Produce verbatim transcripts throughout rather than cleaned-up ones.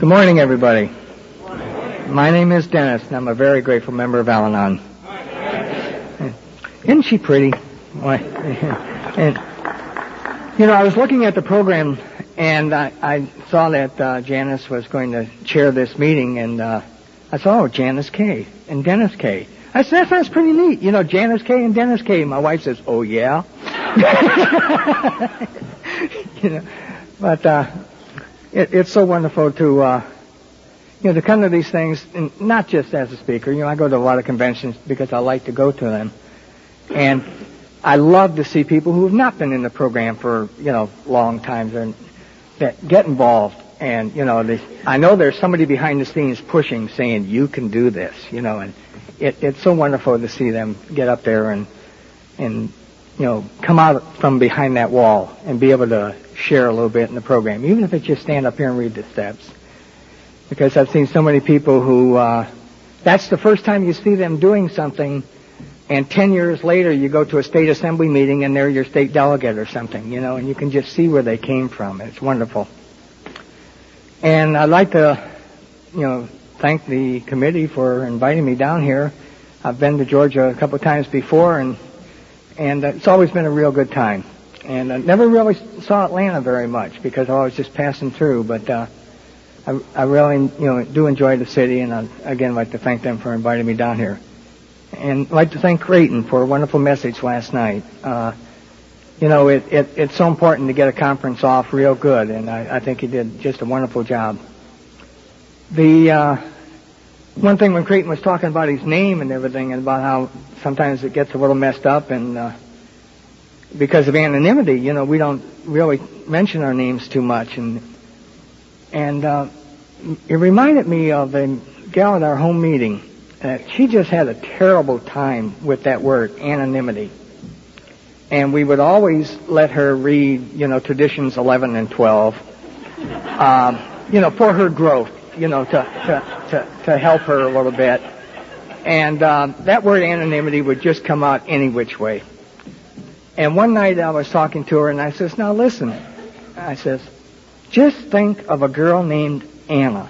Good morning, everybody. Good morning. My name is Dennis, and I'm a very grateful member of Al-Anon. Isn't she pretty? And, you know, I was looking at the program, and I, I saw that uh, Janice was going to chair this meeting, and uh, I saw, oh, Janice K. and Dennis K. I said, that sounds pretty neat. You know, Janice K. and Dennis K. My wife says, oh, yeah? you know, but uh, it, it's so wonderful to, uh, you know, to come to these things, and not just as a speaker. You know, I go to a lot of conventions because I like to go to them. And I love to see people who have not been in the program for, you know, long times and that get involved. And, you know, they, I know there's somebody behind the scenes pushing, saying, you can do this, you know, and it, it's so wonderful to see them get up there and, and, you know, come out from behind that wall and be able to share a little bit in the program, even if it's just stand up here and read the steps. Because I've seen so many people who, uh, that's the first time you see them doing something, and ten years later you go to a state assembly meeting and they're your state delegate or something, you know, and you can just see where they came from. It's wonderful. And I'd like to, you know, thank the committee for inviting me down here. I've been to Georgia a couple of times before, and and it's always been a real good time. And I never really saw Atlanta very much because I was just passing through, but uh, I, I really, you know, do enjoy the city, and I, again, like to thank them for inviting me down here. And I'd like to thank Creighton for a wonderful message last night. Uh, you know, it, it, it's so important to get a conference off real good, and I, I think he did just a wonderful job. The uh, one thing when Creighton was talking about his name and everything, and about how sometimes it gets a little messed up, and uh, because of anonymity, you know, we don't really mention our names too much, and and uh, it reminded me of a gal at our home meeting. Uh, she just had a terrible time with that word, anonymity. And we would always let her read, you know, Traditions eleven and twelve, um, you know, for her growth, you know, to, to, to, to help her a little bit. And uh, that word anonymity would just come out any which way. And one night I was talking to her, and I says, now listen, I says, just think of a girl named Anna,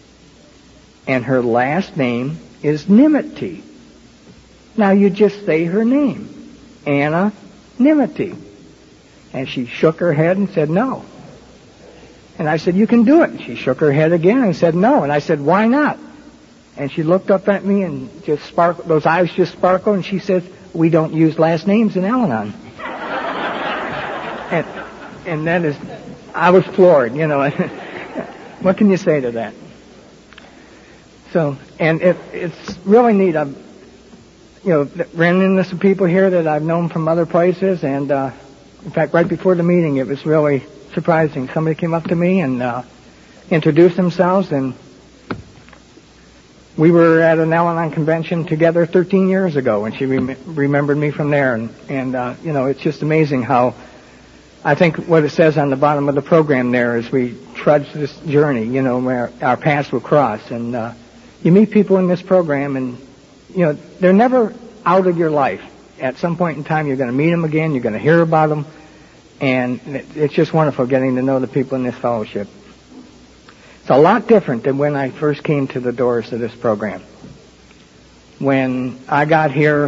and her last name is Nimity. Now you just say her name, Anna Nimity. And she shook her head and said no. And I said, you can do it. And she shook her head again and said no. And I said, why not? And she looked up at me and just sparkled, those eyes just sparkled, and she said, we don't use last names in Al-Anon. and, and that is, I was floored, you know. What can you say to that? So, and it, it's really neat. I've, you know, ran into some people here that I've known from other places, and uh, in fact, right before the meeting, it was really surprising. Somebody came up to me and uh, introduced themselves, and we were at an Al-Anon convention together thirteen years ago, and she rem- remembered me from there. And, and uh, you know, it's just amazing how I think what it says on the bottom of the program there is we trudge this journey, you know, where our paths will cross, and uh, you meet people in this program, and, you know, they're never out of your life. At some point in time, you're going to meet them again, you're going to hear about them, and it's just wonderful getting to know the people in this fellowship. It's a lot different than when I first came to the doors of this program. When I got here,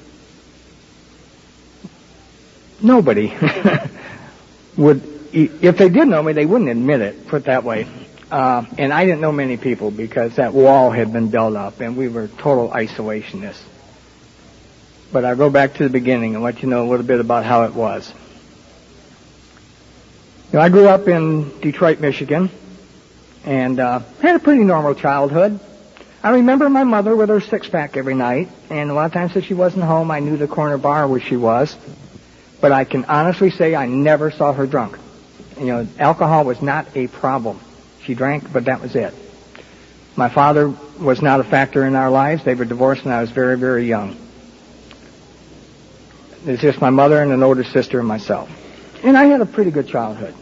nobody would, if they did know me, they wouldn't admit it, put it that way. Uh, and I didn't know many people because that wall had been built up and we were total isolationists. But I'll go back to the beginning and let you know a little bit about how it was. You know, I grew up in Detroit, Michigan, and uh, had a pretty normal childhood. I remember my mother with her six-pack every night, and a lot of times if she wasn't home, I knew the corner bar where she was. But I can honestly say I never saw her drunk. You know, alcohol was not a problem. She drank, but that was it. My father was not a factor in our lives. They were divorced when I was very, very young. There's just my mother and an older sister and myself. And I had a pretty good childhood.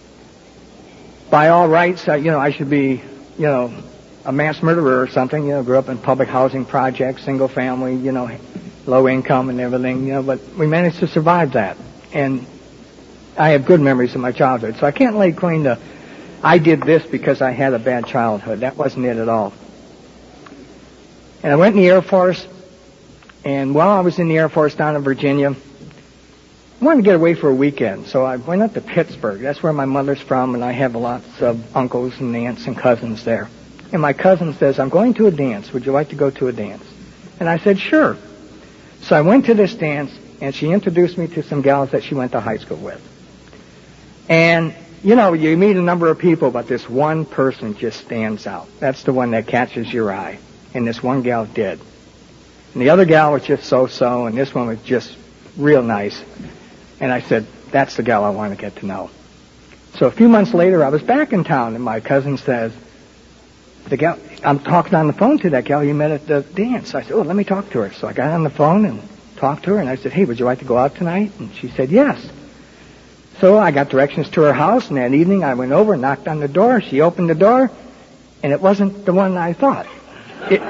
By all rights, I, you know, I should be, you know, a mass murderer or something. You know, grew up in public housing projects, single family, you know, low income and everything, you know, but we managed to survive that. And I have good memories of my childhood. So I can't lay claim to I did this because I had a bad childhood. That wasn't it at all. And I went in the Air Force, and while I was in the Air Force down in Virginia, I wanted to get away for a weekend, so I went up to Pittsburgh. That's where my mother's from, and I have lots of uncles and aunts and cousins there. And my cousin says, I'm going to a dance. Would you like to go to a dance? And I said, sure. So I went to this dance, and she introduced me to some gals that she went to high school with. And, you know, you meet a number of people, but this one person just stands out. That's the one that catches your eye. And this one gal did. And the other gal was just so-so, and this one was just real nice. And I said, that's the gal I want to get to know. So a few months later, I was back in town, and my cousin says, the gal, I'm talking on the phone to that gal you met at the dance. I said, oh, let me talk to her. So I got on the phone and talked to her, and I said, hey, would you like to go out tonight? And she said, yes. So I got directions to her house, and that evening I went over, knocked on the door. She opened the door, and it wasn't the one I thought. It,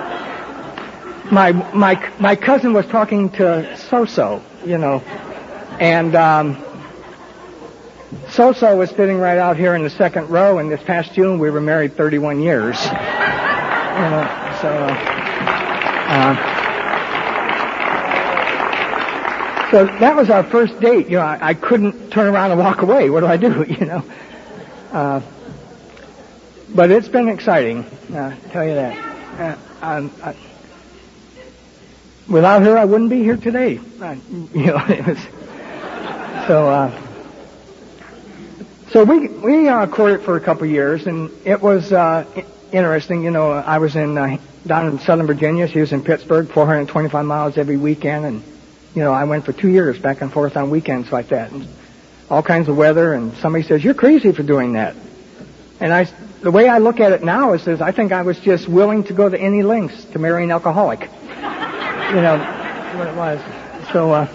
my my my cousin was talking to So-So, you know, and um, So-So was sitting right out here in the second row, and this past June we were married thirty-one years. You know, so. Uh, So that was our first date. You know, I, I couldn't turn around and walk away. What do I do? You know. Uh, but it's been exciting. Uh, I'll tell you that. Uh, I, I, without her, I wouldn't be here today. Uh, you know, it was. So. Uh, so we we uh, courted for a couple of years, and it was uh, interesting. You know, I was in uh, down in Southern Virginia. She was in Pittsburgh, four hundred twenty-five miles every weekend, and. You know, I went for two years back and forth on weekends like that, and all kinds of weather, and somebody says, you're crazy for doing that. And I, the way I look at it now is, is I think I was just willing to go to any lengths to marry an alcoholic. You know, what it was. So, uh,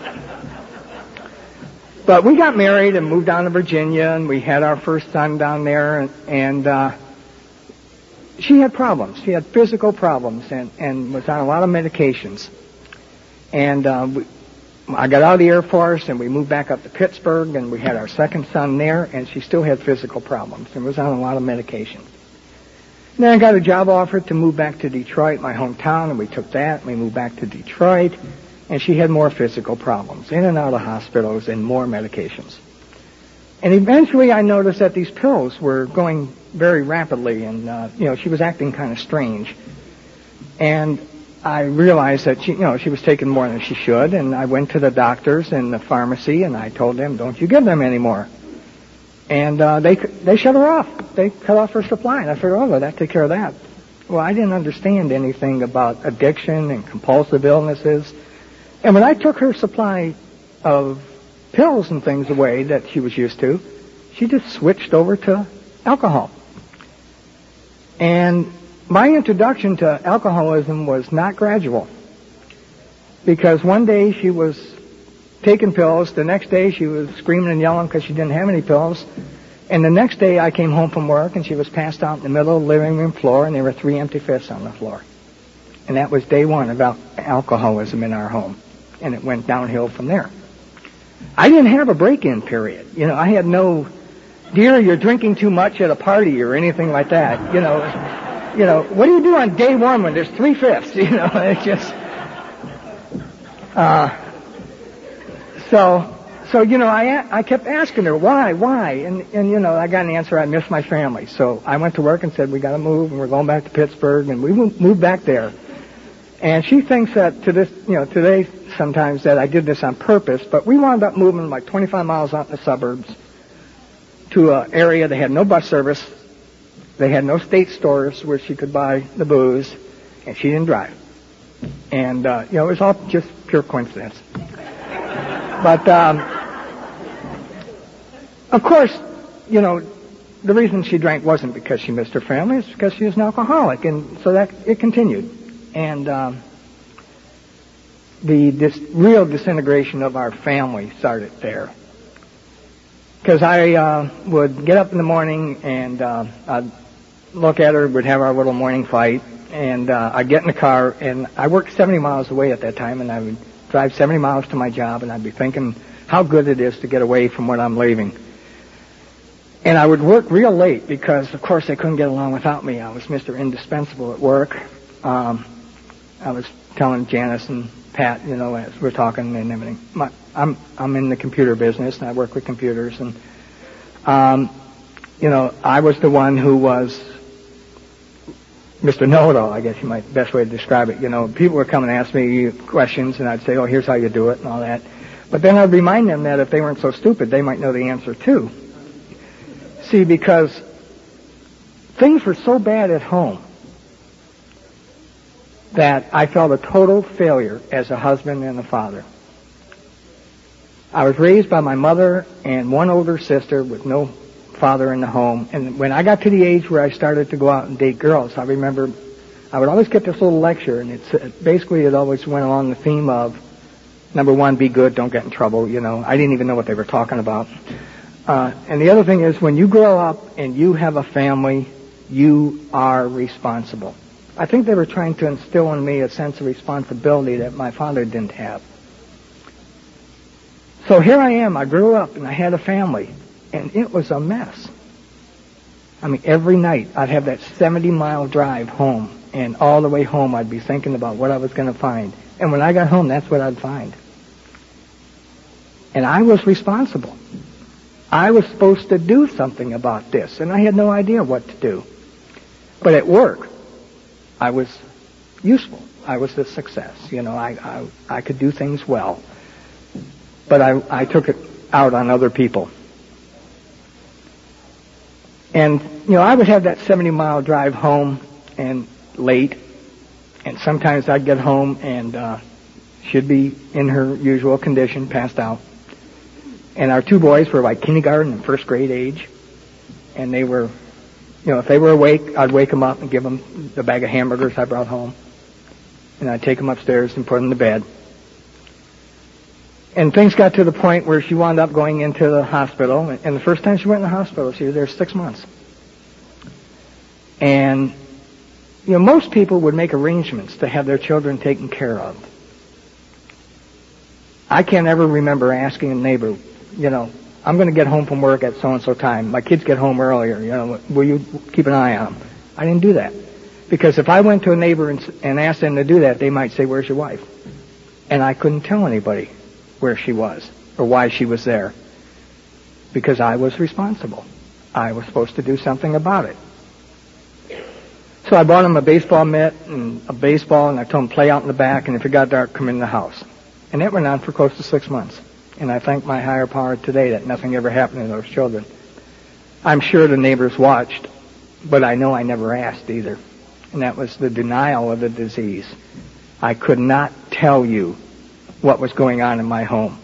but we got married and moved down to Virginia, and we had our first son down there, and, and uh, she had problems. She had physical problems and, and was on a lot of medications. And uh, we, I got out of the Air Force, and we moved back up to Pittsburgh, and we had our second son there, and she still had physical problems and was on a lot of medication. And then I got a job offer to move back to Detroit, my hometown, and we took that, and we moved back to Detroit, and she had more physical problems, in and out of hospitals and more medications. And eventually I noticed that these pills were going very rapidly, and, uh, you know, she was acting kind of strange. And I realized that she, you know, she was taking more than she should, and I went to the doctors and the pharmacy, and I told them, "Don't you give them any more." And uh, they they shut her off. They cut off her supply, and I figured, "Oh, well, that take care of that." Well, I didn't understand anything about addiction and compulsive illnesses, and when I took her supply of pills and things away that she was used to, she just switched over to alcohol. And my introduction to alcoholism was not gradual, because one day she was taking pills, the next day she was screaming and yelling because she didn't have any pills, and the next day I came home from work and she was passed out in the middle of the living room floor, and there were three empty fists on the floor. And that was day one of al- alcoholism in our home, and it went downhill from there. I didn't have a break-in period. You know, I had no, dear, you're drinking too much at a party or anything like that, you know. You know, what do you do on day one when there's three fifths? You know, it's just, uh, so, so, you know, I, I kept asking her, why, why? And, and, you know, I got an answer, I miss my family. So I went to work and said, we gotta move, and we're going back to Pittsburgh, and we moved back there. And she thinks that to this, you know, today sometimes that I did this on purpose, but we wound up moving like twenty-five miles out in the suburbs to an area that had no bus service. They had no state stores where she could buy the booze, and she didn't drive. And, uh, you know, it was all just pure coincidence. But, um, of course, you know, the reason she drank wasn't because she missed her family, it's because she was an alcoholic, and so that, it continued. And, um, the dis- real disintegration of our family started there. Because I, uh, would get up in the morning and, uh, I'd look at her, we'd have our little morning fight, and uh, I'd get in the car, and I worked seventy miles away at that time, and I would drive seventy miles to my job, and I'd be thinking how good it is to get away from what I'm leaving. And I would work real late because, of course, they couldn't get along without me. I was Mister Indispensable at work. Um, I was telling Janice and Pat, you know, as we're talking and everything. My, I'm I'm in the computer business, and I work with computers. And, um, you know, I was the one who was Mister Know-it-all, I guess you might, best way to describe it. You know, people would come and ask me questions, and I'd say, oh, here's how you do it and all that. But then I'd remind them that if they weren't so stupid, they might know the answer, too. See, because things were so bad at home that I felt a total failure as a husband and a father. I was raised by my mother and one older sister with no father in the home. And when I got to the age where I started to go out and date girls, I remember I would always get this little lecture, and it's basically it always went along the theme of, number one, be good, don't get in trouble. You know, I didn't even know what they were talking about. Uh, and the other thing is, when you grow up and you have a family, you are responsible. I think they were trying to instill in me a sense of responsibility that my father didn't have. So here I am. I grew up and I had a family, and it was a mess. I mean, every night I'd have that seventy-mile drive home, and all the way home I'd be thinking about what I was going to find. And when I got home, that's what I'd find. And I was responsible. I was supposed to do something about this, and I had no idea what to do. But at work, I was useful. I was a success. You know, I I, I could do things well. But I, I took it out on other people. And, you know, I would have that seventy-mile drive home and late, and sometimes I'd get home and uh, she'd be in her usual condition, passed out. And our two boys were like kindergarten and first grade age, and they were, you know, if they were awake, I'd wake them up and give them the bag of hamburgers I brought home, and I'd take them upstairs and put them to bed. And things got to the point where she wound up going into the hospital, and the first time she went in the hospital, she was there six months. And, you know, most people would make arrangements to have their children taken care of. I can't ever remember asking a neighbor, you know, I'm going to get home from work at so-and-so time. My kids get home earlier, you know, will you keep an eye on them? I didn't do that. Because if I went to a neighbor and, and asked them to do that, they might say, where's your wife? And I couldn't tell anybody where she was or why she was there, because I was responsible. I was supposed to do something about it. So I bought him a baseball mitt and a baseball, and I told him play out in the back, and if it got dark, come in the house. And that went on for close to six months. And I thank my higher power today that nothing ever happened to those children. I'm sure the neighbors watched, but I know I never asked either. And that was the denial of the disease. I could not tell you what was going on in my home.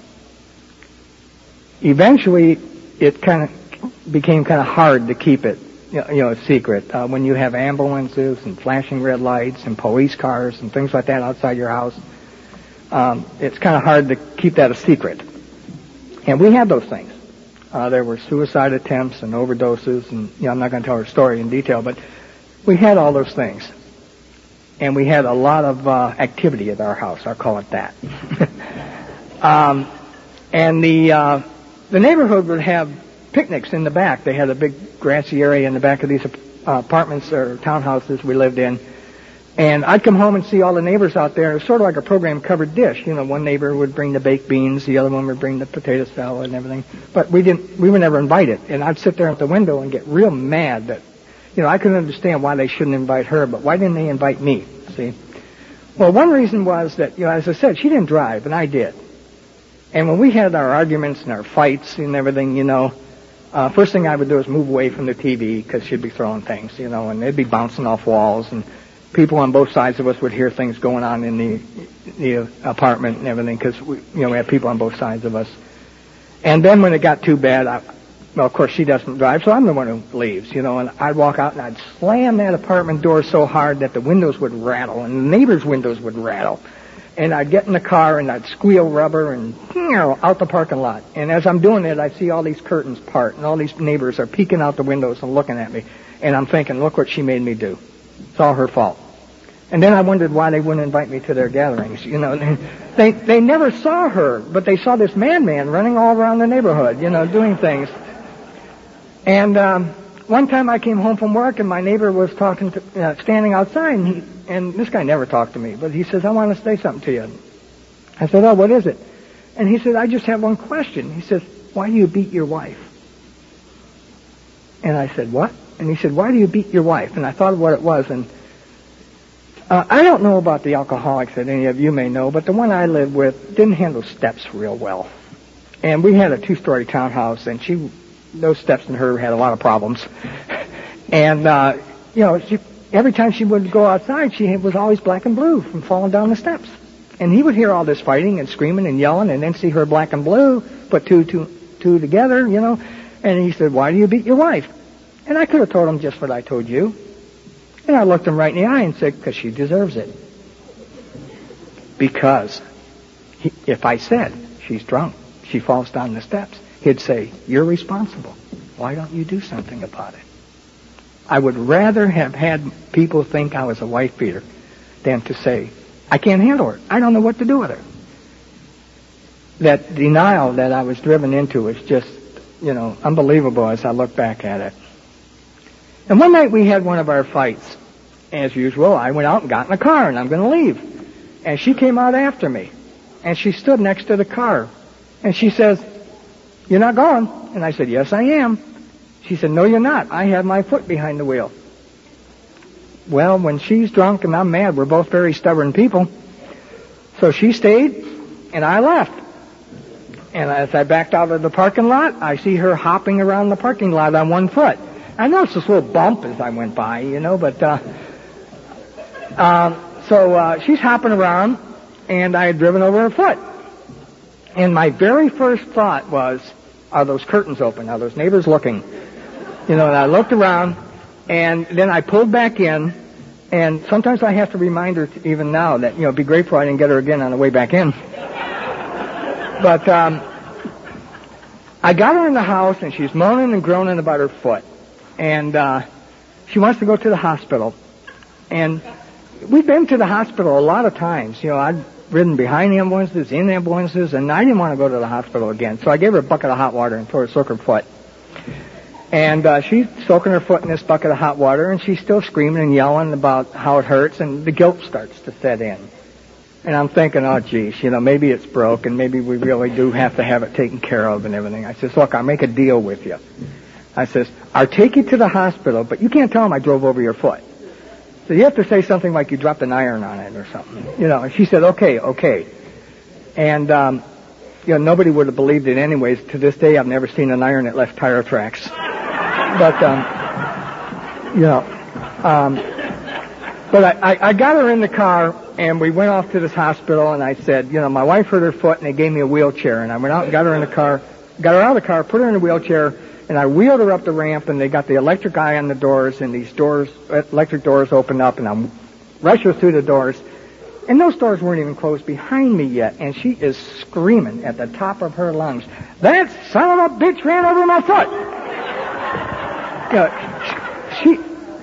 Eventually, it kind of became kind of hard to keep it, you know, a secret. Uh, when you have ambulances and flashing red lights and police cars and things like that outside your house, um, it's kind of hard to keep that a secret. And we had those things. Uh, there were suicide attempts and overdoses, and you know, I'm not going to tell her story in detail, but we had all those things. And we had a lot of uh, activity at our house. I'll call it that. um, and the uh, the neighborhood would have picnics in the back. They had a big grassy area in the back of these uh, apartments or townhouses we lived in. And I'd come home and see all the neighbors out there. It was sort of like a program covered dish. You know, one neighbor would bring the baked beans, the other one would bring the potato salad and everything. But we didn't. We were never invited. And I'd sit there at the window and get real mad that, you know, I couldn't understand why they shouldn't invite her, but why didn't they invite me? See? Well, one reason was that, you know, as I said, she didn't drive, and I did. And when we had our arguments and our fights and everything, you know, uh, first thing I would do is move away from the T V because she'd be throwing things, you know, and they'd be bouncing off walls, and people on both sides of us would hear things going on in the the apartment and everything because, we, you know, we had people on both sides of us. And then when it got too bad, I, well, of course, she doesn't drive, so I'm the one who leaves, you know, and I'd walk out and I'd slam that apartment door so hard that the windows would rattle and the neighbors' windows would rattle. And I'd get in the car and I'd squeal rubber and, you know, out the parking lot. And as I'm doing it, I see all these curtains part and all these neighbors are peeking out the windows and looking at me. And I'm thinking, look what she made me do. It's all her fault. And then I wondered why they wouldn't invite me to their gatherings. You know, they they never saw her, but they saw this madman running all around the neighborhood, you know, doing things. And um, one time I came home from work, and my neighbor was talking, to, uh, standing outside, and, he, and this guy never talked to me, but he says, I want to say something to you. I said, oh, what is it? And he said, I just have one question. He says, why do you beat your wife? And I said, what? And he said, why do you beat your wife? And I thought of what it was, and uh, I don't know about the alcoholics that any of you may know, but the one I lived with didn't handle steps real well. And we had a two-story townhouse, and she, those steps in her had a lot of problems. And, uh, you know, she, every time she would go outside, she was always black and blue from falling down the steps. And he would hear all this fighting and screaming and yelling, and then see her black and blue, put two, two, two together, you know. And he said, why do you beat your wife? And I could have told him just what I told you. And I looked him right in the eye and said, because she deserves it. Because he, if I said, she's drunk, she falls down the steps, he'd say, you're responsible. Why don't you do something about it? I would rather have had people think I was a wife beater than to say, I can't handle her. I don't know what to do with her. That denial that I was driven into is just, you know, unbelievable as I look back at it. And one night we had one of our fights. As usual, I went out and got in the car, and I'm going to leave. And she came out after me. And she stood next to the car. And she says, you're not going? And I said, yes, I am. She said, no, you're not. I have my foot behind the wheel. Well, when she's drunk and I'm mad, we're both very stubborn people. So she stayed, and I left. And as I backed out of the parking lot, I see her hopping around the parking lot on one foot. I noticed this little bump as I went by, you know, but, uh, uh, so, uh, she's hopping around, and I had driven over her foot. And my very first thought was, are those curtains open? Are those neighbors looking? You know, and I looked around, and then I pulled back in, and sometimes I have to remind her to, even now that, you know, be grateful I didn't get her again on the way back in. But, um, I got her in the house, and she's moaning and groaning about her foot. And, uh, she wants to go to the hospital. And we've been to the hospital a lot of times. You know, I'd ridden behind ambulances, in ambulances, and I didn't want to go to the hospital again. So I gave her a bucket of hot water and told her to soak her foot. And, uh, she's soaking her foot in this bucket of hot water, and she's still screaming and yelling about how it hurts, and the guilt starts to set in. And I'm thinking, oh, geez, you know, maybe it's broke, and maybe we really do have to have it taken care of and everything. I says, look, I'll make a deal with you. I says, I'll take you to the hospital, but you can't tell them I drove over your foot. So you have to say something like you dropped an iron on it or something. You know, and she said, okay, okay. And, um, you know, nobody would have believed it anyways. To this day, I've never seen an iron that left tire tracks. But, um, you know, um, but I, I, I got her in the car, and we went off to this hospital, and I said, you know, my wife hurt her foot, and they gave me a wheelchair. And I went out and got her in the car, got her out of the car, put her in a wheelchair, and I wheeled her up the ramp, and they got the electric eye on the doors, and these doors, electric doors opened up, and I rushed her through the doors. And those doors weren't even closed behind me yet, and she is screaming at the top of her lungs, that son of a bitch ran over my foot! You know, she,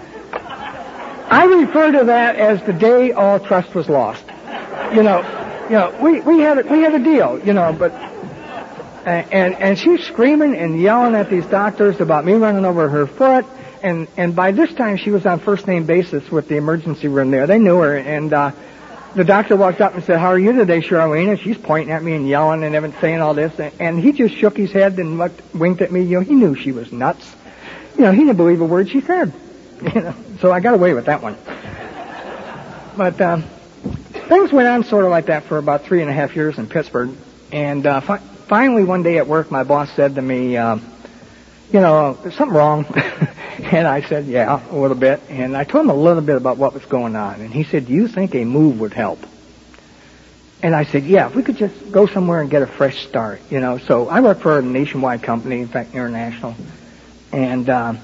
I refer to that as the day all trust was lost. You know, you know, we, we had a, we had a deal, you know, but, and, and, and she's screaming and yelling at these doctors about me running over her foot, and, and by this time she was on first name basis with the emergency room there. They knew her, and, uh, the doctor walked up and said, how are you today, Charlene? And she's pointing at me and yelling and everything, saying all this, and, and he just shook his head and looked, winked at me. You know, he knew she was nuts. You know, he didn't believe a word she said. You know, so I got away with that one. But um, things went on sort of like that for about three and a half years in Pittsburgh. And uh, fi- finally one day at work, my boss said to me, um, you know, there's something wrong. And I said, yeah, a little bit. And I told him a little bit about what was going on. And he said, do you think a move would help? And I said, yeah, if we could just go somewhere and get a fresh start, you know. So I work for a nationwide company, in fact, international. And uh,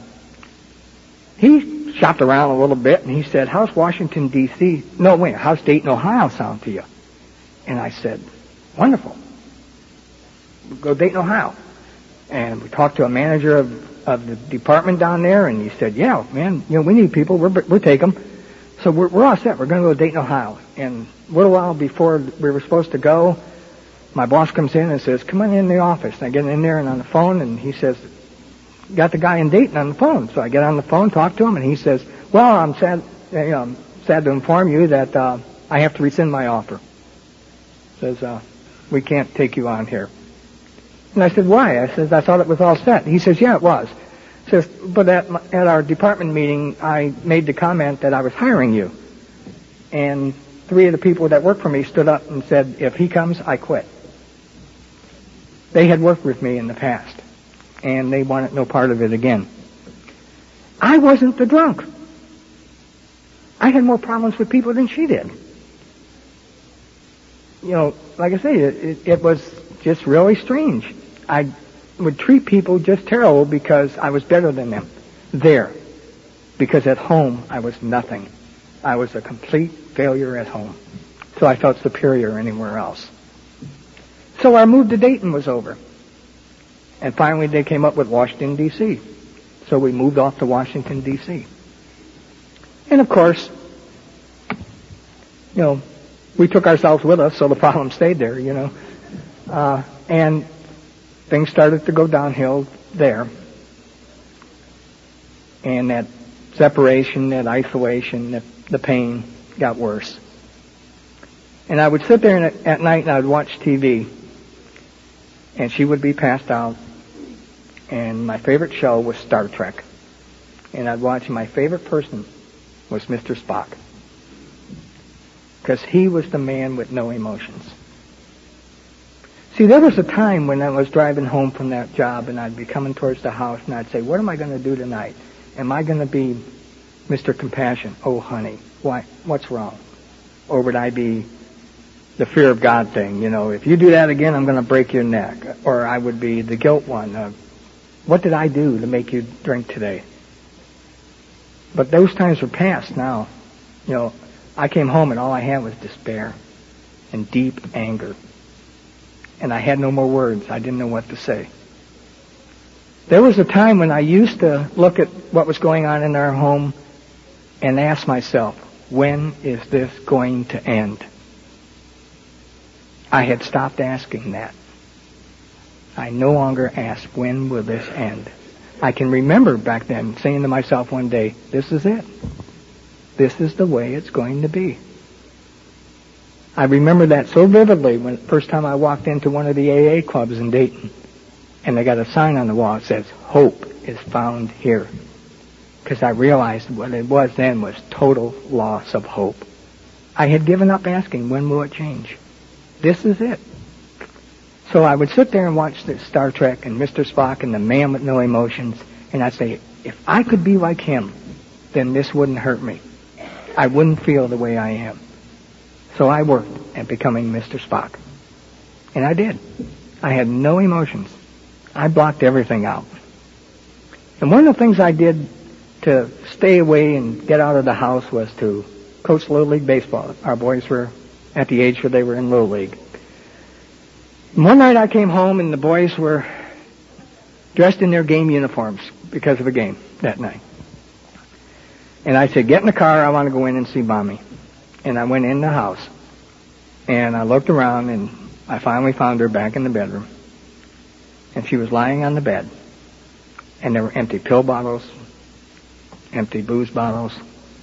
he shopped around a little bit, and he said, how's Washington, D C? No, wait, how's Dayton, Ohio sound to you? And I said, wonderful. We'll go to Dayton, Ohio. And we talked to a manager of, of the department down there, and he said, yeah, man, you know, we need people. We're, we'll take them. So we're, we're all set. We're going to go to Dayton, Ohio. And a little while before we were supposed to go, my boss comes in and says, come on in the office. And I get in there and on the phone, and he says, got the guy in Dayton on the phone. So I get on the phone, talk to him, and he says, well, I'm sad, you know, I'm sad to inform you that uh, I have to rescind my offer. Says, uh, we can't take you on here. And I said, why? I said, I thought it was all set. He says, yeah, it was. Says, but at, my, at our department meeting, I made the comment that I was hiring you. And three of the people that work for me stood up and said, if he comes, I quit. They had worked with me in the past, and they wanted no part of it again. I wasn't the drunk. I had more problems with people than she did. You know, like I say, it, it, it was just really strange. I would treat people just terrible because I was better than them there. Because at home, I was nothing. I was a complete failure at home. So I felt superior anywhere else. So our move to Dayton was over. And finally they came up with Washington, D C So we moved off to Washington, D C And of course, you know, we took ourselves with us, so the problem stayed there, you know. Uh, and things started to go downhill there. And that separation, that isolation, that the pain got worse. And I would sit there at, at night and I would watch T V. And she would be passed out. And my favorite show was Star Trek. And I'd watch, my favorite person was Mister Spock. Because he was the man with no emotions. See, there was a time when I was driving home from that job and I'd be coming towards the house and I'd say, what am I going to do tonight? Am I going to be Mister Compassion? Oh, honey, why? What's wrong? Or would I be the fear of God thing? You know, if you do that again, I'm going to break your neck. Or I would be the guilt one. Uh, what did I do to make you drink today? But those times are past now. You know, I came home and all I had was despair and deep anger. And I had no more words. I didn't know what to say. There was a time when I used to look at what was going on in our home and ask myself, when is this going to end? I had stopped asking that. I no longer ask, when will this end? I can remember back then saying to myself one day, this is it. This is the way it's going to be. I remember that so vividly when the first time I walked into one of the A A clubs in Dayton. And they got a sign on the wall that says, hope is found here. Because I realized what it was then was total loss of hope. I had given up asking, when will it change? This is it. So I would sit there and watch the Star Trek and Mister Spock and the man with no emotions, and I'd say, if I could be like him, then this wouldn't hurt me. I wouldn't feel the way I am. So I worked at becoming Mister Spock. And I did. I had no emotions. I blocked everything out. And one of the things I did to stay away and get out of the house was to coach Little League baseball. Our boys were at the age where they were in Little League. And one night I came home and the boys were dressed in their game uniforms because of a game that night. And I said, get in the car, I want to go in and see Mommy. And I went in the house. And I looked around and I finally found her back in the bedroom. And she was lying on the bed. And there were empty pill bottles, empty booze bottles.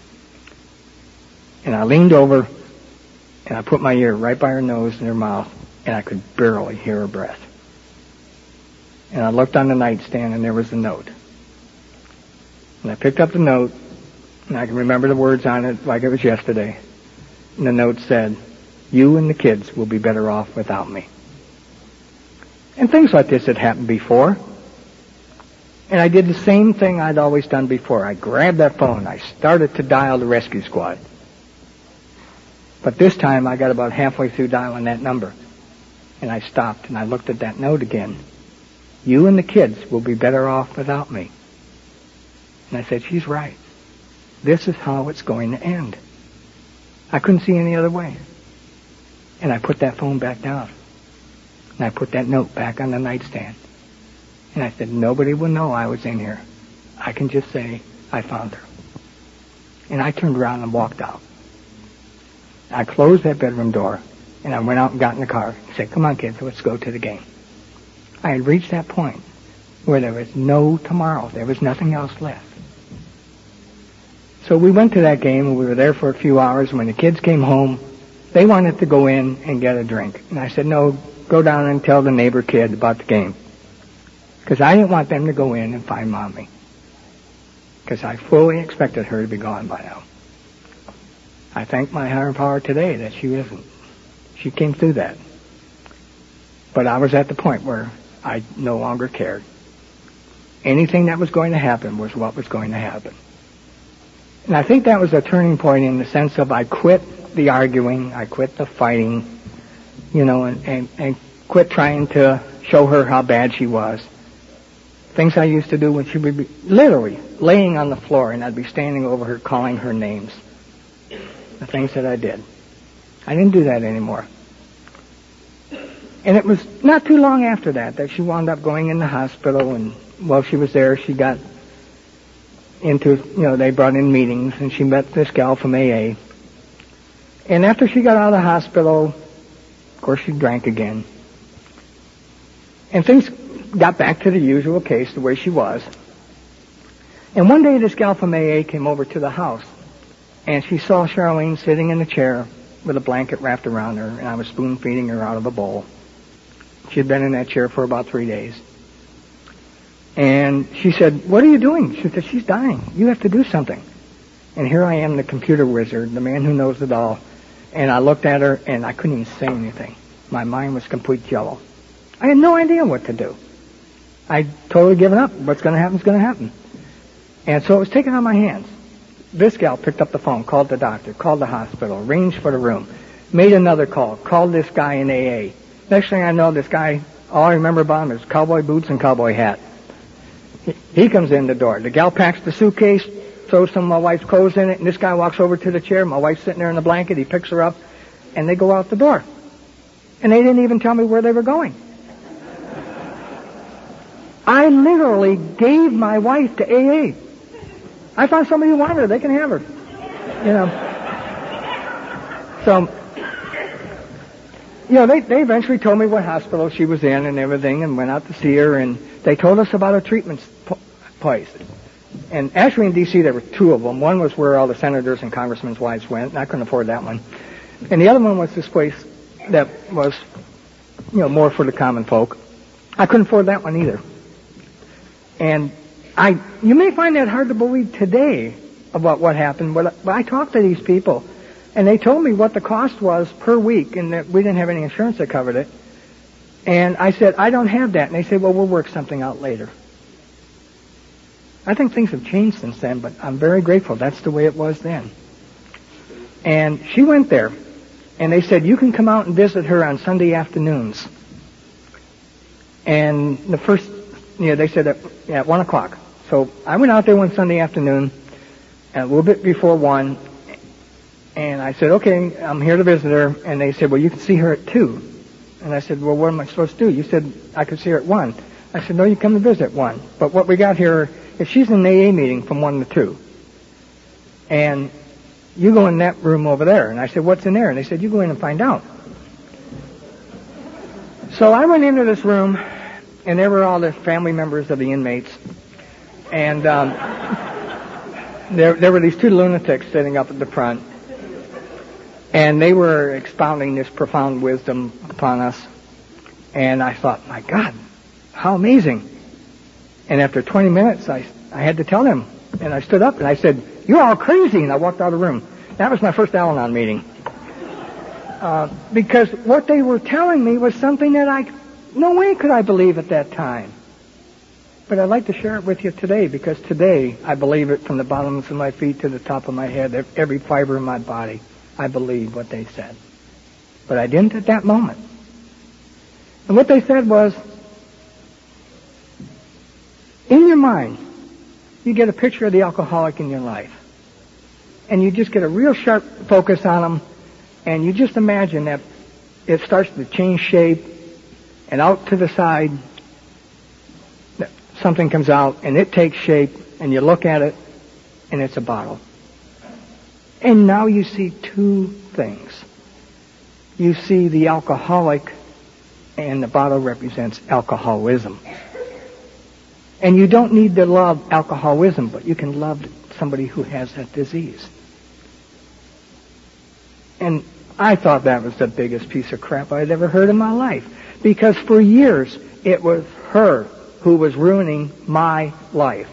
And I leaned over and I put my ear right by her nose and her mouth, and I could barely hear her breath. And I looked on the nightstand and there was a note. And I picked up the note, and I can remember the words on it like it was yesterday. And the note said, you and the kids will be better off without me. And things like this had happened before. And I did the same thing I'd always done before. I grabbed that phone. I started to dial the rescue squad. But this time I got about halfway through dialing that number. And I stopped and I looked at that note again. You and the kids will be better off without me. And I said, she's right. This is how it's going to end. I couldn't see any other way. And I put that phone back down. And I put that note back on the nightstand. And I said, nobody will know I was in here. I can just say, I found her. And I turned around and walked out. I closed that bedroom door, and I went out and got in the car and said, come on, kids, let's go to the game. I had reached that point where there was no tomorrow. There was nothing else left. So we went to that game, and we were there for a few hours. When the kids came home, they wanted to go in and get a drink. And I said, no, go down and tell the neighbor kid about the game. Because I didn't want them to go in and find Mommy. Because I fully expected her to be gone by now. I thank my higher power today that she isn't. She came through that. But I was at the point where I no longer cared. Anything that was going to happen was what was going to happen. And I think that was a turning point in the sense of I quit the arguing, I quit the fighting, you know, and, and, and quit trying to show her how bad she was. Things I used to do when she would be literally laying on the floor and I'd be standing over her calling her names. The things that I did. I didn't do that anymore. And it was not too long after that that she wound up going in the hospital, and while she was there she got into, you know, they brought in meetings and she met this gal from A A. And after she got out of the hospital, of course she drank again. And things got back to the usual case, the way she was. And one day this gal from A A came over to the house, and she saw Charlene sitting in a chair with a blanket wrapped around her, and I was spoon feeding her out of a bowl. She had been in that chair for about three days. And she said, what are you doing? She said, she's dying. You have to do something. And here I am, the computer wizard, the man who knows it all. And I looked at her, and I couldn't even say anything. My mind was complete jello. I had no idea what to do. I'd totally given up. What's going to happen is going to happen. And so it was taken out of my hands. This gal picked up the phone, called the doctor, called the hospital, arranged for the room, made another call, called this guy in A A. Next thing I know, this guy, all I remember about him is cowboy boots and cowboy hat. He, he comes in the door. The gal packs the suitcase, throws some of my wife's clothes in it, and this guy walks over to the chair. My wife's sitting there in the blanket. He picks her up, and they go out the door. And they didn't even tell me where they were going. I literally gave my wife to A A. I found somebody who wanted her. They can have her. You know. So, you know, they, they eventually told me what hospital she was in and everything, and went out to see her, and they told us about a treatment place. And actually in D C there were two of them. One was where all the senators and congressmen's wives went, and I couldn't afford that one. And the other one was this place that was, you know, more for the common folk. I couldn't afford that one either. And I, you may find that hard to believe today about what happened, but I talked to these people, and they told me what the cost was per week, and that we didn't have any insurance that covered it. And I said, I don't have that. And they said, well, we'll work something out later. I think things have changed since then, but I'm very grateful. That's the way it was then. And she went there, and they said, you can come out and visit her on Sunday afternoons. And the first, you know, they said at, at one o'clock. So I went out there one Sunday afternoon, a little bit before one, and I said, okay, I'm here to visit her. And they said, well, you can see her at two. And I said, well, what am I supposed to do? You said I could see her at one. I said, no, you come to visit at one. But what we got here is she's in an A A meeting from one to two. And you go in that room over there. And I said, what's in there? And they said, you go in and find out. So I went into this room, and there were all the family members of the inmates. And um, there, there were these two lunatics sitting up at the front. And they were expounding this profound wisdom upon us. And I thought, my God, how amazing. And after twenty minutes, I, I had to tell them. And I stood up and I said, you're all crazy. And I walked out of the room. That was my first Al-Anon meeting. Uh, because what they were telling me was something that I, no way could I believe at that time. But I'd like to share it with you today, because today I believe it from the bottoms of my feet to the top of my head, every fiber in my body. I believe what they said. But I didn't at that moment. And what they said was, in your mind, you get a picture of the alcoholic in your life. And you just get a real sharp focus on them, and you just imagine that it starts to change shape, and out to the side, something comes out, and it takes shape, and you look at it, and it's a bottle. And now you see two things. You see the alcoholic, and the bottle represents alcoholism. And you don't need to love alcoholism, but you can love somebody who has that disease. And I thought that was the biggest piece of crap I'd ever heard in my life. Because for years, it was her who was ruining my life.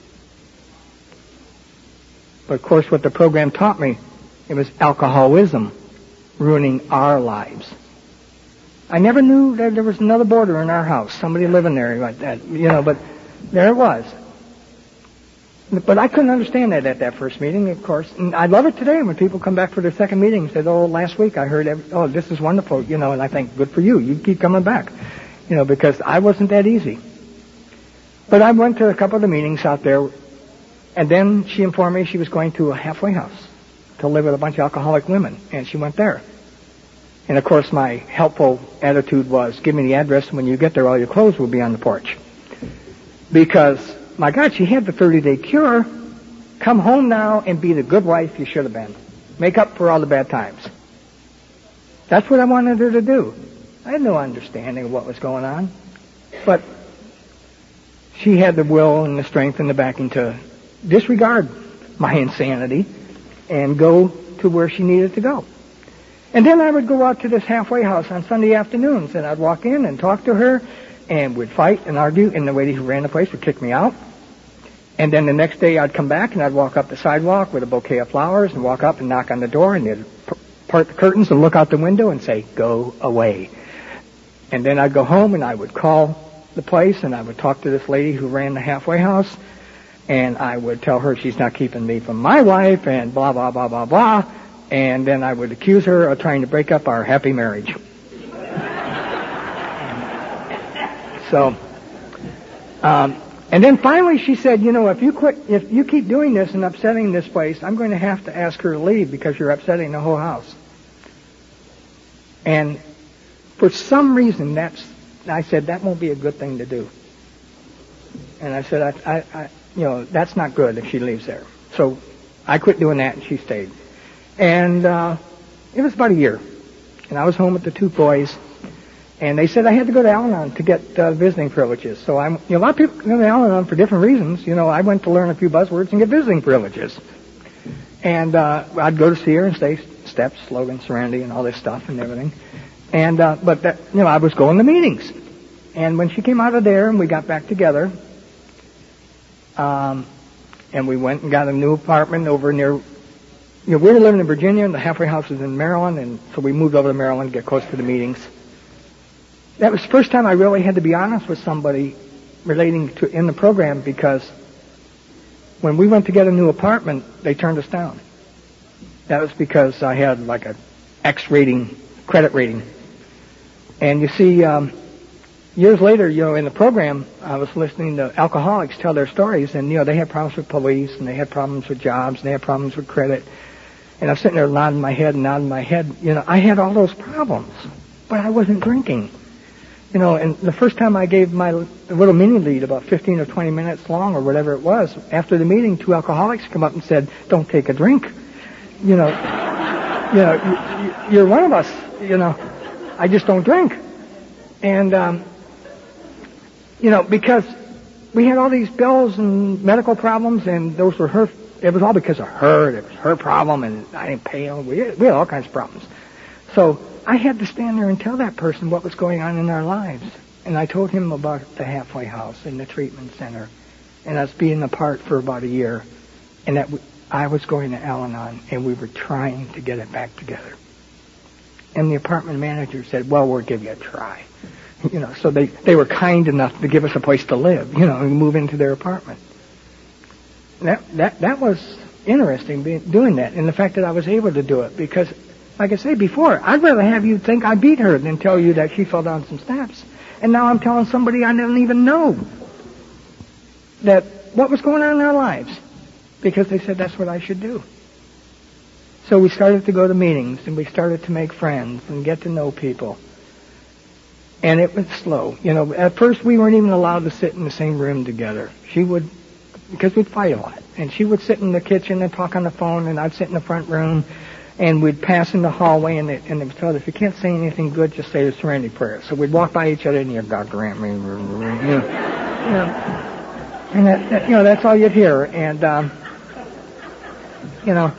But of course, what the program taught me, it was alcoholism ruining our lives. I never knew that there was another boarder in our house, somebody living there like that, you know, but there it was. But I couldn't understand that at that first meeting, of course. And I love it today when people come back for their second meeting and say, oh, last week I heard, every, oh, this is wonderful, you know, and I think, good for you. You keep coming back, you know, because I wasn't that easy. But I went to a couple of the meetings out there, and then she informed me she was going to a halfway house to live with a bunch of alcoholic women, and she went there. And, of course, my helpful attitude was, give me the address, and when you get there, all your clothes will be on the porch. Because, my God, she had the thirty-day cure. Come home now and be the good wife you should have been. Make up for all the bad times. That's what I wanted her to do. I had no understanding of what was going on. But she had the will and the strength and the backing to disregard my insanity and go to where she needed to go. And then I would go out to this halfway house on Sunday afternoons, and I'd walk in and talk to her, and we'd fight and argue, and the lady who ran the place would kick me out. And then the next day I'd come back, and I'd walk up the sidewalk with a bouquet of flowers and walk up and knock on the door, and they'd part the curtains and look out the window and say, go away. And then I'd go home, and I would call the place, and I would talk to this lady who ran the halfway house, and I would tell her she's not keeping me from my wife, and blah, blah, blah, blah, blah. And then I would accuse her of trying to break up our happy marriage. So, um, and then finally she said, you know, if you quit, if you keep doing this and upsetting this place, I'm going to have to ask her to leave because you're upsetting the whole house. And for some reason, that's, I said, that won't be a good thing to do. And I said, I, I, I you know, that's not good if she leaves there. So I quit doing that and she stayed. And, uh, it was about a year. And I was home with the two boys. And they said I had to go to Al-Anon to get uh, visiting privileges. So I'm, you know, a lot of people go to Al-Anon for different reasons. You know, I went to learn a few buzzwords and get visiting privileges. And uh, I'd go to see her and say steps, slogan, serenity, and all this stuff and everything. And uh, but that, you know, I was going to meetings. And when she came out of there and we got back together, um, and we went and got a new apartment over near. You know, we were living in Virginia, and the halfway house was in Maryland, and so we moved over to Maryland to get close to the meetings. That was the first time I really had to be honest with somebody relating to in the program, because when we went to get a new apartment, they turned us down. That was because I had like a X rating, credit rating. And you see, um, years later, you know, in the program, I was listening to alcoholics tell their stories, and, you know, they had problems with police, and they had problems with jobs, and they had problems with credit. And I was sitting there nodding my head and nodding my head. You know, I had all those problems, but I wasn't drinking. You know, and the first time I gave my little mini lead, about fifteen or twenty minutes long or whatever it was, after the meeting, two alcoholics come up and said, don't take a drink. You know, you know, you, you're one of us, you know. I just don't drink. And, um, you know, because we had all these bills and medical problems, and those were her, it was all because of her. It was her problem, and I didn't pay them. We had, we had all kinds of problems. So I had to stand there and tell that person what was going on in our lives. And I told him about the halfway house and the treatment center, and us being apart for about a year, and that we, I was going to Al-Anon, and we were trying to get it back together. And the apartment manager said, well, we'll give you a try. You know, so they, they were kind enough to give us a place to live, you know, and move into their apartment. That, that, that was interesting, being, doing that, and the fact that I was able to do it, because, like I said before, I'd rather have you think I beat her than tell you that she fell down some steps. And now I'm telling somebody I didn't even know that what was going on in their lives, because they said that's what I should do. So we started to go to meetings, and we started to make friends and get to know people. And it was slow. You know, at first we weren't even allowed to sit in the same room together. She would, because we'd fight a lot. And she would sit in the kitchen and talk on the phone, and I'd sit in the front room, and we'd pass in the hallway, and they, and they would tell us, if you can't say anything good, just say the serenity prayer. So we'd walk by each other, and you're God grant me. You know, you know. And that, that, you know, that's all you'd hear. And, um, you know,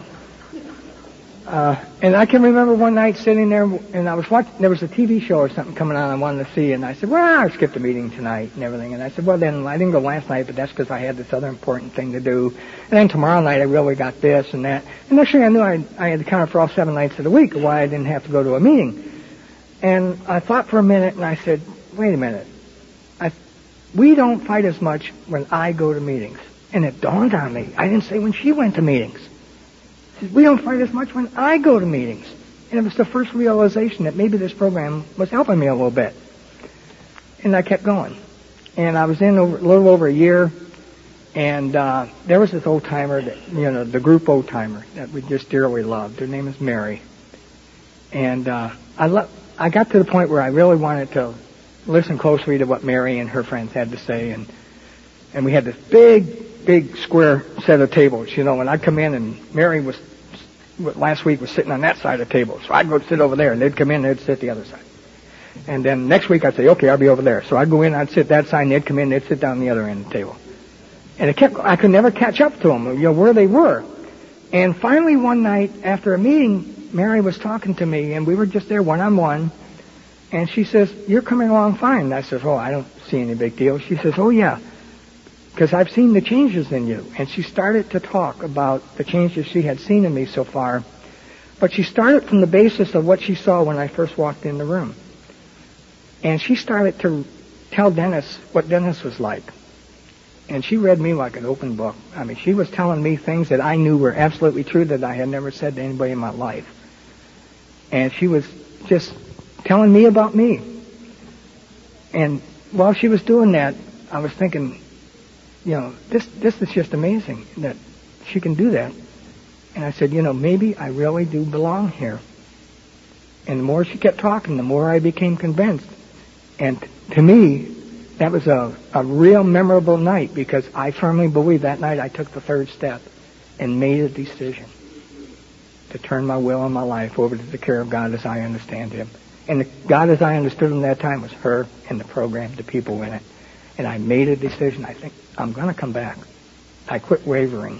uh, and I can remember one night sitting there, and I was watching, there was a T V show or something coming on I wanted to see, and I said, well, I skipped the meeting tonight and everything. And I said, well, then, I didn't go last night, but that's because I had this other important thing to do. And then tomorrow night, I really got this and that. And next thing I knew, I, I had to count for all seven nights of the week why I didn't have to go to a meeting. And I thought for a minute, and I said, wait a minute. I, we don't fight as much when I go to meetings. And it dawned on me. I didn't say when she went to meetings. We don't fight as much when I go to meetings. And it was the first realization that maybe this program was helping me a little bit. And I kept going. And I was in over, a little over a year, and uh, there was this old-timer, that, you know, the group old-timer that we just dearly loved. Her name is Mary. And uh, I, lo- I got to the point where I really wanted to listen closely to what Mary and her friends had to say. And, and we had this big, big square set of tables, you know, and I'd come in, and Mary was last week was sitting on that side of the table. So I'd go sit over there, and they'd come in, and they'd sit the other side. And then next week I'd say, okay, I'll be over there. So I'd go in, I'd sit that side, and they'd come in, they'd sit down the other end of the table. And it kept, I could never catch up to them, you know, where they were. And finally one night after a meeting, Mary was talking to me, and we were just there one-on-one. And she says, you're coming along fine. And I says, oh, I don't see any big deal. She says, oh, yeah, because I've seen the changes in you. And she started to talk about the changes she had seen in me so far. But she started from the basis of what she saw when I first walked in the room. And she started to tell Dennis what Dennis was like. And she read me like an open book. I mean, she was telling me things that I knew were absolutely true that I had never said to anybody in my life. And she was just telling me about me. And while she was doing that, I was thinking, you know, this this is just amazing that she can do that. And I said, you know, maybe I really do belong here. And the more she kept talking, the more I became convinced. And t- to me, that was a, a real memorable night, because I firmly believe that night I took the third step and made a decision to turn my will and my life over to the care of God as I understand Him. And the God as I understood Him that time was her and the program, the people in it. And I made a decision. I think, I'm going to come back. I quit wavering.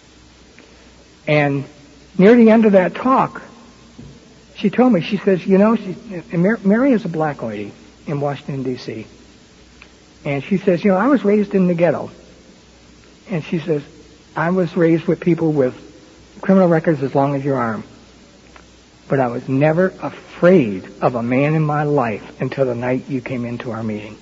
And near the end of that talk, she told me, she says, you know, she, Mary is a black lady in Washington, D C And she says, you know, I was raised in the ghetto. And she says, I was raised with people with criminal records as long as your arm. But I was never afraid of a man in my life until the night you came into our meeting.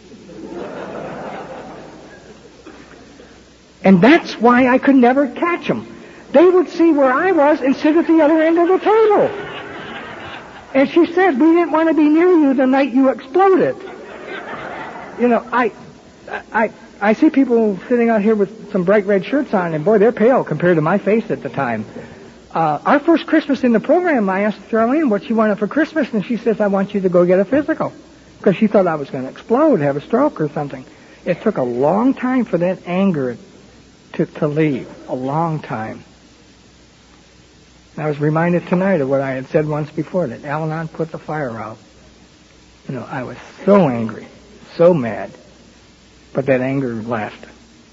And that's why I could never catch them. They would see where I was and sit at the other end of the table. And she said, we didn't want to be near you the night you exploded. You know, I, I, I see people sitting out here with some bright red shirts on, and boy, they're pale compared to my face at the time. Uh, our first Christmas in the program, I asked Charlene what she wanted for Christmas, and she says, I want you to go get a physical. Because she thought I was going to explode, have a stroke or something. It took a long time for that anger to, to leave. A long time. And I was reminded tonight of what I had said once before, that Al-Anon put the fire out. You know, I was so angry, so mad, but that anger left.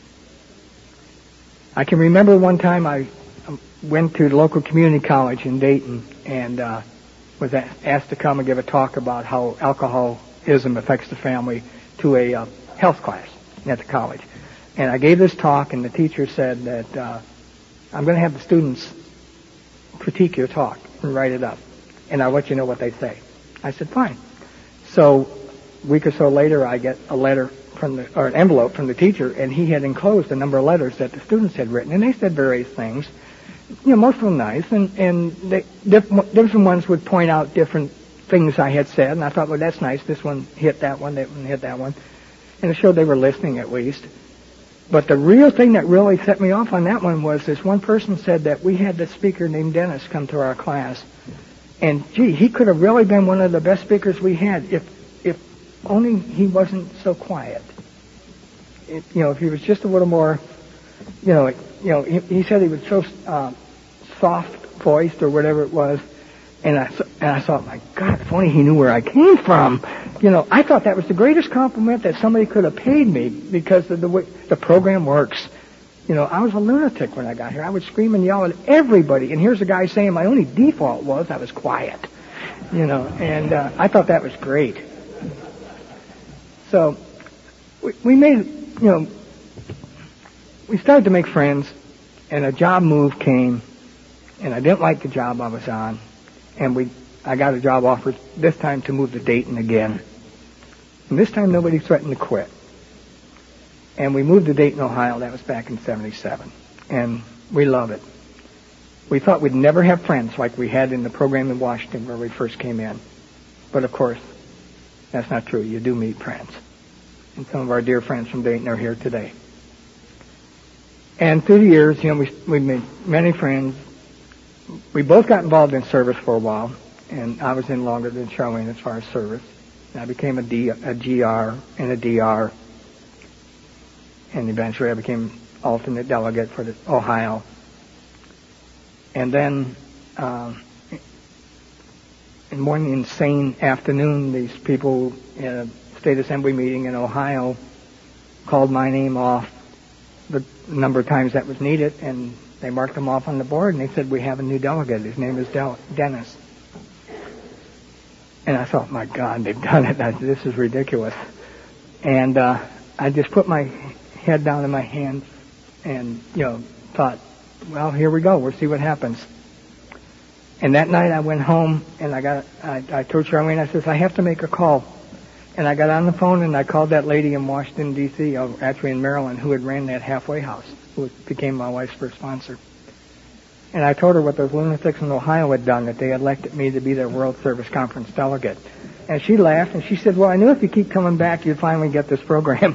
I can remember one time I went to the local community college in Dayton and uh, was asked to come and give a talk about how alcoholism affects the family to a uh, health class at the college. And I gave this talk, and the teacher said that uh, I'm going to have the students critique your talk and write it up, and I'll let you know what they say. I said, fine. So a week or so later, I get a letter from the, or an envelope from the teacher, and he had enclosed a number of letters that the students had written, and they said various things. You know, most of them nice, and, and they, different, different ones would point out different things I had said, and I thought, well, that's nice. This one hit that one, that one hit that one. And it showed they were listening at least. But the real thing that really set me off on that one was this one person said that we had this speaker named Dennis come to our class. And, gee, he could have really been one of the best speakers we had if if only he wasn't so quiet. It, you know, if he was just a little more, you know, you know, he, he said he was so uh, soft-voiced or whatever it was, And I, and I thought, my God, if only he knew where I came from. You know, I thought that was the greatest compliment that somebody could have paid me because of the way the program works. You know, I was a lunatic when I got here. I would scream and yell at everybody. And here's a guy saying my only default was I was quiet. You know, and uh, I thought that was great. So we, we made, you know, we started to make friends, and a job move came, and I didn't like the job I was on. And we, I got a job offer this time to move to Dayton again. And this time nobody threatened to quit. And we moved to Dayton, Ohio. That was back in seventy-seven. And we love it. We thought we'd never have friends like we had in the program in Washington where we first came in. But of course, that's not true. You do meet friends. And some of our dear friends from Dayton are here today. And through the years, you know, we, we made many friends. We both got involved in service for a while, and I was in longer than Charlene as far as service. And I became a, D, a G R and a D R, and eventually I became alternate delegate for the Ohio. And then, uh, in one insane afternoon, these people in a state assembly meeting in Ohio called my name off the number of times that was needed, and they marked him off on the board, and they said, we have a new delegate. His name is Del- Dennis. And I thought, my God, they've done it. I, this is ridiculous. And uh, I just put my head down in my hands and, you know, thought, well, here we go. We'll see what happens. And that night I went home, and I got, I, I told Charlene, I says, I have to make a call. And I got on the phone, and I called that lady in Washington, D C, uh, actually in Maryland, who had ran that halfway house, who became my wife's first sponsor. And I told her what those lunatics in Ohio had done, that they elected me to be their World Service Conference delegate. And she laughed, and she said, well, I knew if you keep coming back, you'd finally get this program.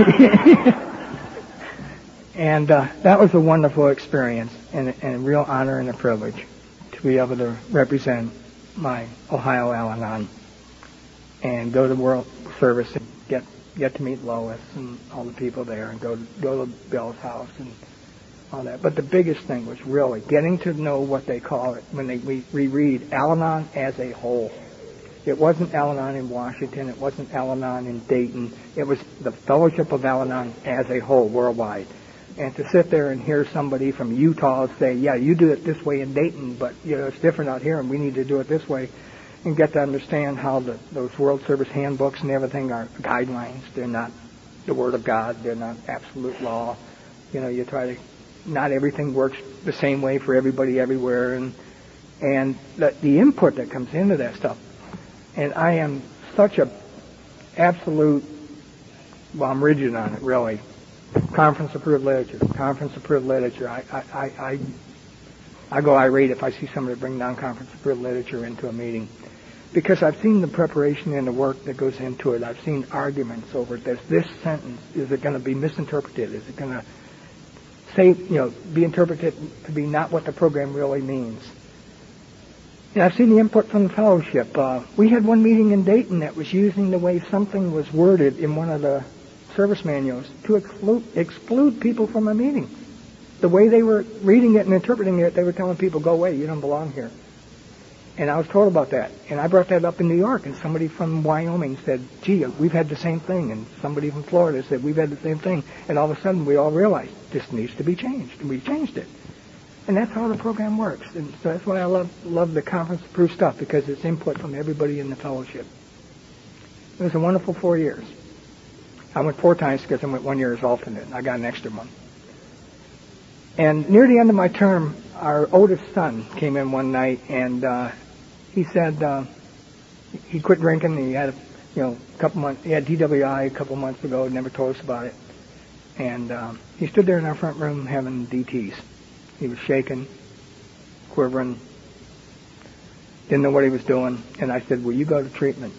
And uh, that was a wonderful experience, and, and a real honor and a privilege to be able to represent my Ohio Al-Anon and go to World Service and get get to meet Lois and all the people there, and go to, go to Bill's house and all that. But the biggest thing was really getting to know what they call it when they we, we read Al-Anon as a whole. It wasn't Al-Anon in Washington. It wasn't Al-Anon in Dayton. It was the Fellowship of Al-Anon as a whole, worldwide. And to sit there and hear somebody from Utah say, yeah, you do it this way in Dayton, but you know it's different out here, and we need to do it this way, and get to understand how the, those World Service handbooks and everything are guidelines. They're not the Word of God. They're not absolute law. You know, you try to, not everything works the same way for everybody everywhere, and and the, the input that comes into that stuff. And I am such a absolute, well, I'm rigid on it, really. Conference approved literature, conference approved literature. I, I, I, I, I go irate if I see somebody bring down conference approved literature into a meeting, because I've seen the preparation and the work that goes into it. I've seen arguments over this. This sentence, is it going to be misinterpreted? Is it going to say, you know, be interpreted to be not what the program really means? And I've seen the input from the fellowship. Uh, we had one meeting in Dayton that was using the way something was worded in one of the service manuals to exclude, exclude people from a meeting. The way they were reading it and interpreting it, they were telling people, go away, you don't belong here. And I was told about that. And I brought that up in New York, and somebody from Wyoming said, gee, we've had the same thing. And somebody from Florida said, we've had the same thing. And all of a sudden, we all realized this needs to be changed. And we changed it. And that's how the program works. And so that's why I love, love the conference-approved stuff, because it's input from everybody in the fellowship. It was a wonderful four years. I went four times because I went one year as alternate, and I got an extra one. And near the end of my term, our oldest son came in one night, and uh, he said uh, he quit drinking. He had, a, you know, a couple months. He had D W I a couple months ago. Never told us about it. And um, he stood there in our front room having D Ts. He was shaking, quivering, didn't know what he was doing. And I said, "Will you go to treatment?"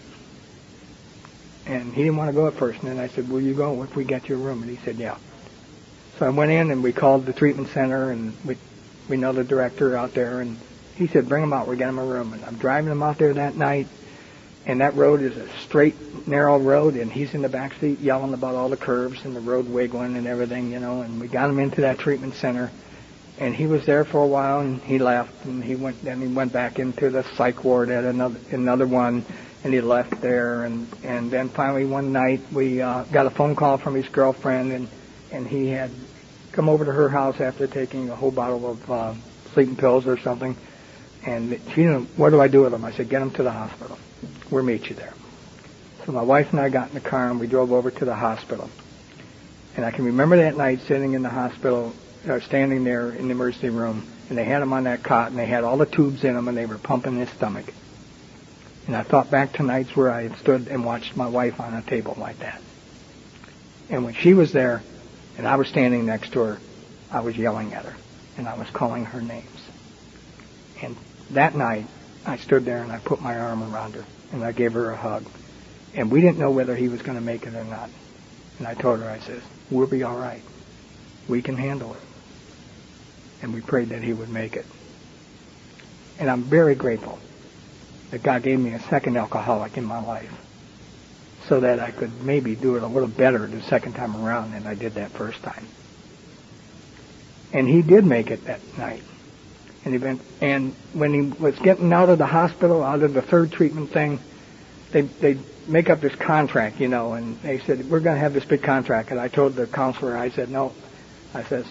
And he didn't want to go at first. And then I said, will you go if we get you a room? And he said, yeah. So I went in, and we called the treatment center, and we we know the director out there. And he said, bring him out. We're getting him a room. And I'm driving him out there that night, and that road is a straight, narrow road, and he's in the back seat yelling about all the curves and the road wiggling and everything, you know. And we got him into that treatment center, And he was there for a while, and he left, and he went. Then he went back into the psych ward at another another one, and he left there. And and then finally one night we uh, got a phone call from his girlfriend, and and he had come over to her house after taking a whole bottle of uh, sleeping pills or something. And she didn't know, what do I do with him? I said, get him to the hospital. We'll meet you there. So my wife and I got in the car, and we drove over to the hospital. And I can remember that night sitting in the hospital, uh, standing there in the emergency room, and they had him on that cot, and they had all the tubes in him, and they were pumping his stomach. And I thought back to nights where I had stood and watched my wife on a table like that. And when she was there, and I was standing next to her, I was yelling at her, and I was calling her names. And that night, I stood there, and I put my arm around her, and I gave her a hug. And we didn't know whether he was going to make it or not. And I told her, I said, we'll be all right. We can handle it. And we prayed that he would make it. And I'm very grateful that God gave me a second alcoholic in my life so that I could maybe do it a little better the second time around than I did that first time. And he did make it that night. And, he went, and when he was getting out of the hospital, out of the third treatment thing, they they make up this contract, you know, and they said, we're going to have this big contract. And I told the counselor, I said, no. I says,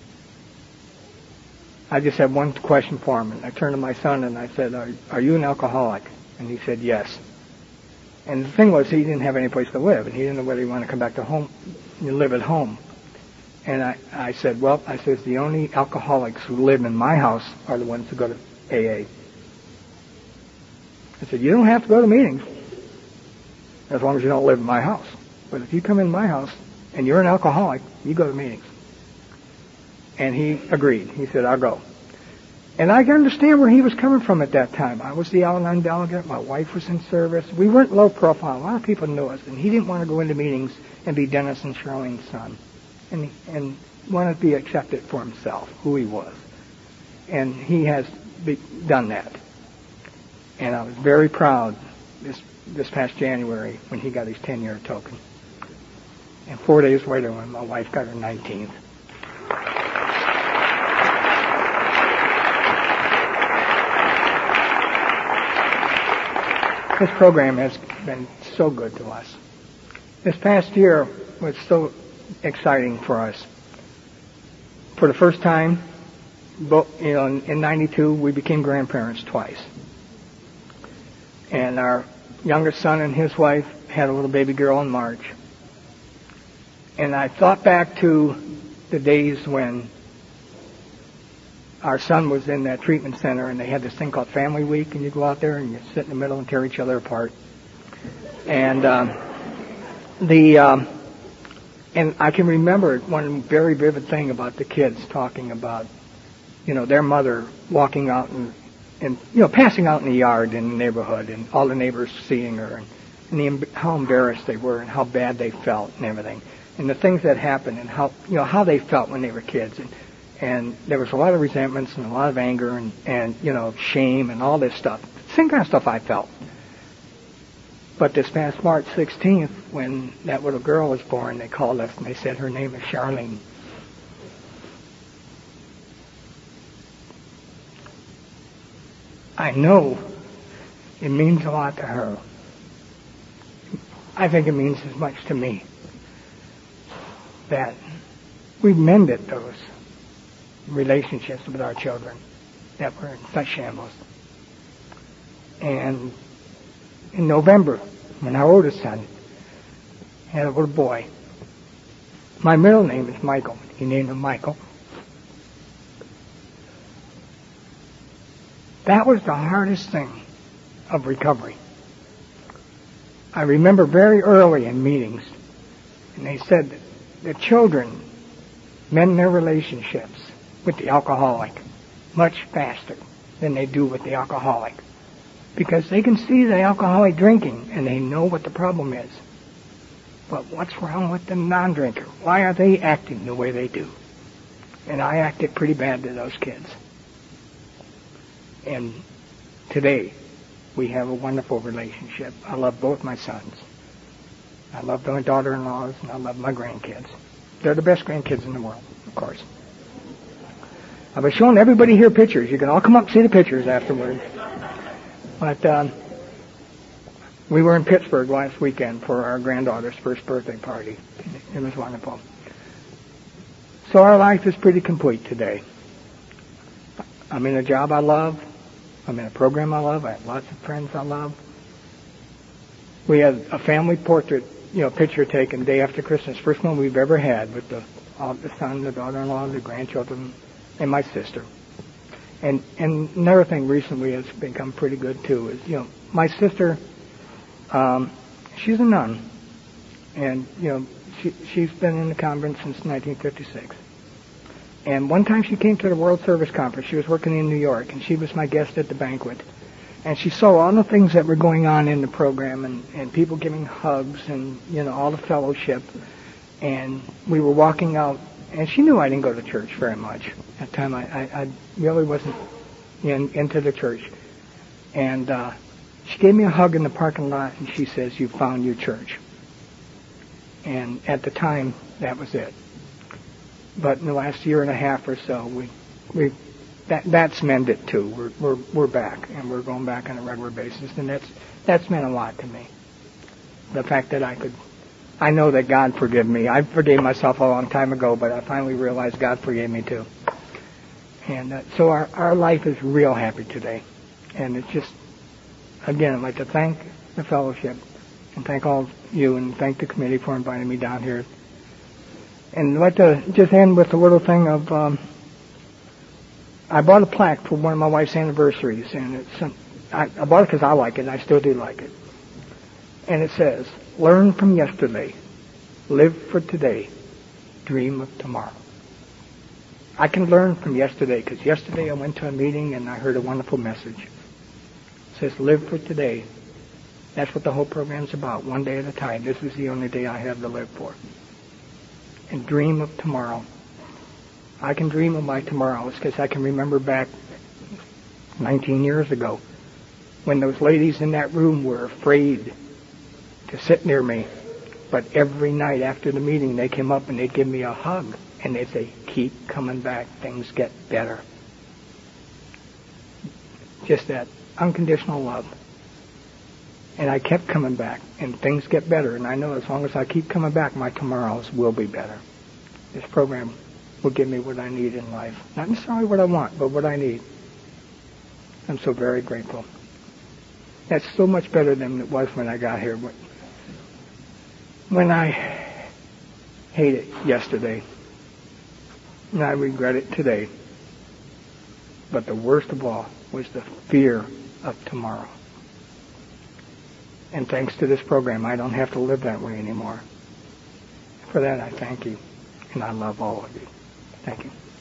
I just have one question for him. And I turned to my son and I said, are, are you an alcoholic? And he said, yes. And the thing was, he didn't have any place to live, and he didn't know whether he wanted to come back to home, you live at home. And I, I said, well, I says, the only alcoholics who live in my house are the ones who go to A A. I said, you don't have to go to meetings as long as you don't live in my house. But if you come in my house and you're an alcoholic, you go to meetings. And he agreed. He said, I'll go. And I can understand where he was coming from at that time. I was the Al-Anon delegate. My wife was in service. We weren't low profile. A lot of people knew us. And he didn't want to go into meetings and be Dennis and Charlene's son. And, and wanted to be accepted for himself, who he was. And he has be, done that. And I was very proud this this past January when he got his ten-year token. And four days later when my wife got her nineteenth. This program has been so good to us. This past year was so exciting for us. For the first time, you know, in ninety-two, we became grandparents twice. And our youngest son and his wife had a little baby girl in March. And I thought back to the days when our son was in that treatment center, and they had this thing called Family Week, and you go out there and you sit in the middle and tear each other apart. And um, the um, and I can remember one very vivid thing about the kids talking about, you know, their mother walking out and, and you know, passing out in the yard in the neighborhood, and all the neighbors seeing her, and, and the, how embarrassed they were, and how bad they felt, and everything, and the things that happened, and how you know how they felt when they were kids, and. And there was a lot of resentments and a lot of anger and, and, you know, shame and all this stuff. Same kind of stuff I felt. But this past March sixteenth, when that little girl was born, they called us and they said her name is Charlene. I know it means a lot to her. I think it means as much to me that we've mended those relationships with our children that were in such shambles. And in November, when our oldest son had a little boy, my middle name is Michael. He named him Michael. That was the hardest thing of recovery. I remember very early in meetings, and they said that the children mend their relationships with the alcoholic much faster than they do with the alcoholic, because they can see the alcoholic drinking and they know what the problem is. But what's wrong with the non-drinker? Why are they acting the way they do? And I acted pretty bad to those kids. And today we have a wonderful relationship. I love both my sons. I love my daughter-in-laws, and I love my grandkids. They're the best grandkids in the world, of course. I was showing everybody here pictures. You can all come up and see the pictures afterwards. But um, we were in Pittsburgh last weekend for our granddaughter's first birthday party. It was wonderful. So our life is pretty complete today. I'm in a job I love. I'm in a program I love. I have lots of friends I love. We had a family portrait, you know, picture taken day after Christmas, first one we've ever had, with the all the son, the daughter-in-law, the grandchildren, and my sister. And and another thing recently has become pretty good too is, you know, my sister, um, she's a nun, and you know, she she's been in the convent since nineteen fifty-six. And one time she came to the World Service Conference. She was working in New York, and she was my guest at the banquet. And she saw all the things that were going on in the program, and, and people giving hugs, and, you know, all the fellowship. And we were walking out, and she knew I didn't go to church very much. At the time, I, I, I really wasn't in, into the church. And uh, she gave me a hug in the parking lot, and she says, "You found your church." And at the time, that was it. But in the last year and a half or so, we we that that's mended too. We're we're we're back, and we're going back on a regular basis, and that's that's meant a lot to me. The fact that I could, I know that God forgave me. I forgave myself a long time ago, but I finally realized God forgave me too. And uh, so our our life is real happy today, and it's just, again, I'd like to thank the fellowship, and thank all of you, and thank the committee for inviting me down here. And I'd like to just end with a little thing of, um, I bought a plaque for one of my wife's anniversaries, and it's some, I, I bought it because I like it, and I still do like it. And it says, "Learn from yesterday, live for today, dream of tomorrow." I can learn from yesterday, because yesterday I went to a meeting and I heard a wonderful message. It says, live for today. That's what the whole program's about, one day at a time. This is the only day I have to live for. And dream of tomorrow. I can dream of my tomorrows because I can remember back nineteen years ago when those ladies in that room were afraid to sit near me. But every night after the meeting, they came up and they'd give me a hug. And they'd say, "Keep coming back. Things get better." Just that unconditional love. And I kept coming back, and things get better. And I know as long as I keep coming back, my tomorrows will be better. This program will give me what I need in life. Not necessarily what I want, but what I need. I'm so very grateful. That's so much better than it was when I got here. When I hated it yesterday, and I regret it today. But the worst of all was the fear of tomorrow. And thanks to this program, I don't have to live that way anymore. For that, I thank you, and I love all of you. Thank you.